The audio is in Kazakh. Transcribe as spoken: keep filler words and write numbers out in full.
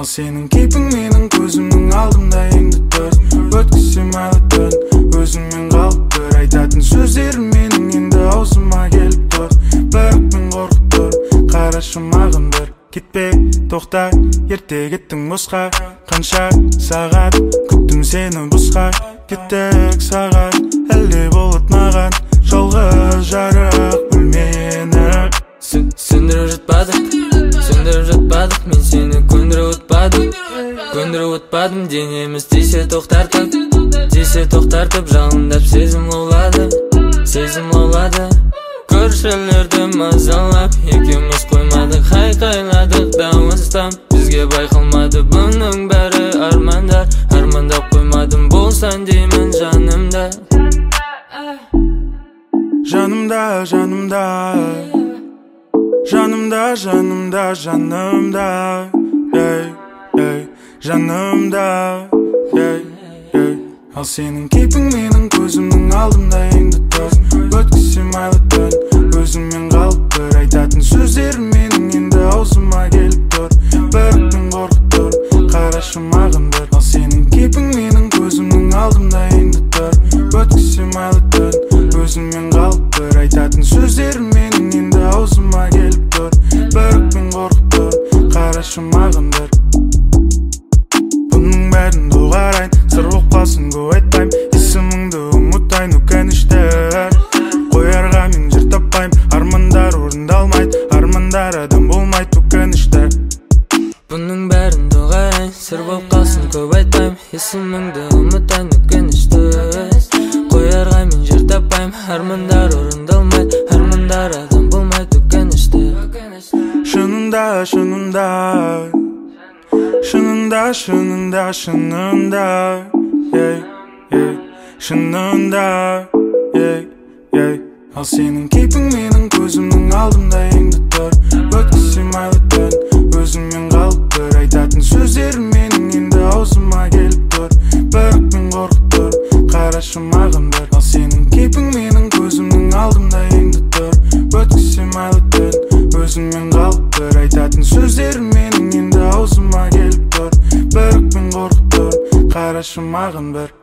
Ал сенің кейпің менің көзімнің алдымда еңді тұр. Өткізсем айлы түн өзіңмен қалып тұр. Айтатын сөздерім менің енді аузыма келіп тұр. Бәрікпен қорқып тұр, қарашы маған бір. Кетпе, тоқта, ерте кеттің босқа. Қанша сағат күттім сені босқа. Кеттік сағат, әлде болат маған жалғыз жарық бөлмені. Сөндіріп жатпадық, сөндіріп жатпадық. Мен сені көндіріп отпадым, көндіріп отпадым. Денеміз тисе тоқтартып, тисе тоқтартып. Жалындап сезім лаулады, сезім лаулады. Көршілерді мазалап екеуміз қоймадық. Хайқайладық дауыстан, бізге байқалмады. Бұның бәрі армандар, армандап қоймадым. Болсаң деймін жанымда, жанымда, жанымда, жанымда, жанымда, жанымда, ей, ей, жанымда, ей, ей. Ал сенің кейпің менің көзімнің алдымда еңді тұр. Өткізсем айлы түн өзіңмен қалып тұр. Айтатын сөздерім менің енді аузыма келіп тұр. Бәрікпен қорқып тұр, қарашы маған бір. Ал сенің кейпің менің көзімнің алдымда еңді тұр. Өткізсем айлы түн өзіңмен қалып тұр. Айтатын сөздерім менің енді аузыма келіп тұр. Бәрікпен қорқып тұр, қарашы маған бір. Бұның бәрін доғарайын, сыр болып қалсын көп айтпайым. Есіміңді ұмытайын өкініштер. Қоярға мен жер таппайым, армандар орындалмайды. Армандар адам болмайды өкінішті. Бұның бәрін доғарайын, сыр болып қалсын көп айтпайым. Есіміңді ұмытайын өкінішті. Қоярға мен жер таппайым, армандар орындалмайды. Армандар адам болмайды өкінішті. Шынында, шынында, шынында, шынында, шынында, ей, ей, шынында, ей, ей. Ал сенің кейпің менің көзімнің алдымда еңді тұр. Өткізсем айлы түн өзіңмен қалып тұр. Айтатын сөздерім менің енді аузыма келіп тұр. Бәрікпен қорқып тұр, қарашы маған бір. Ал сенің кейпің менің көзімнің алдымда еңді тұр. Өткізсем айлы түн өзіңмен қалып тұр. Айтатын сөздерім менің енді аузыма келіп тұр. Бәрікпен қорқып тұр, қарашы маған бір.